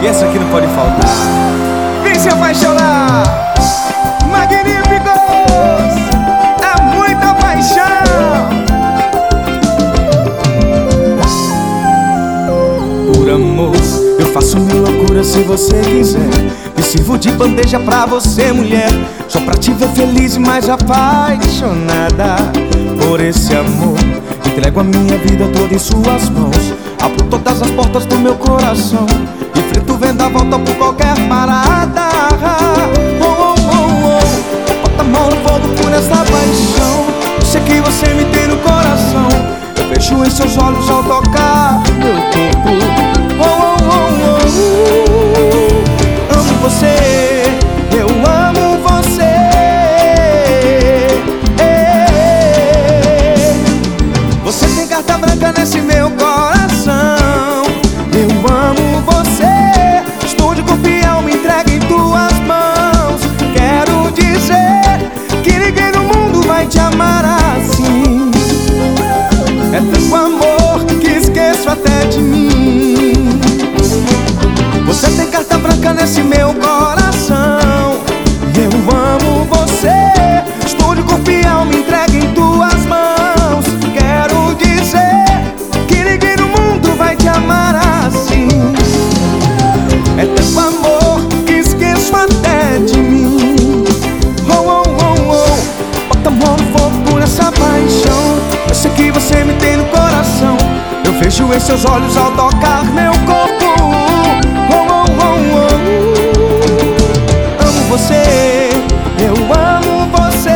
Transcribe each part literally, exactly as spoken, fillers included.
E essa aqui não pode faltar. Vem se apaixonar, magníficos, é muita paixão. Por amor, eu faço mil loucuras se você quiser. Me sirvo de bandeja pra você, mulher, só pra te ver feliz e mais apaixonada. Por esse amor, entrego a minha vida toda em suas mãos. Abro todas as portas do meu coração, enfrento vendaval, topo qualquer parada. Oh, oh, oh, oh. Bota a mão no fogo por essa paixão. Eu sei que você me tem no coração. Eu vejo em seus olhos ao tocar meu corpo. Oh, oh, oh, oh. Amo você, eu amo você. Você tem carta branca nesse meu coração. Eu amo você, estou de corpo e alma entregue em tuas mãos. Quero dizer que ninguém no mundo vai te amar assim. É tanto amor que esqueço até de mim. Você tem carta branca nesse meu coração. Eu amo você, estou de corpo e alma entregue em tuas mãos. Quero dizer que ninguém no mundo vai te amar assim. É tanto amor que esqueço até de mim. Oh, oh, oh, oh. Bota a mão no fogo por essa paixão. Eu sei que você me tem no coração. Eu vejo em seus olhos ao tocar meu corpo. Oh, oh, oh, oh. Amo você, eu amo você.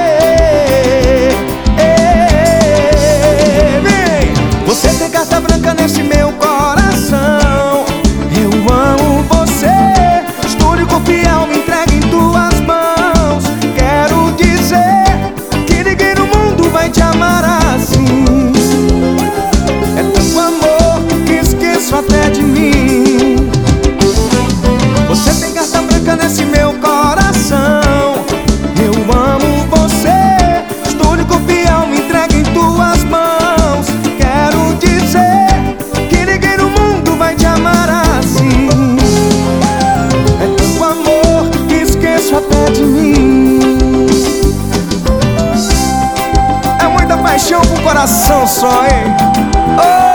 Vem! Você tem carta branca nesse meu coração. Eu amo você, estou de corpo e alma entregue em tuas mãos. Quero dizer que ninguém no mundo vai te amar assim. É tanto amor que esqueço até de mim. Você tem carta branca nesse meu coração. Eu amo você, estou de corpo e alma entregue em tuas mãos. Quero dizer que ninguém no mundo vai te amar assim. É tanto amor que esqueço até de mim. É muita paixão pro coração só, hein? Oh!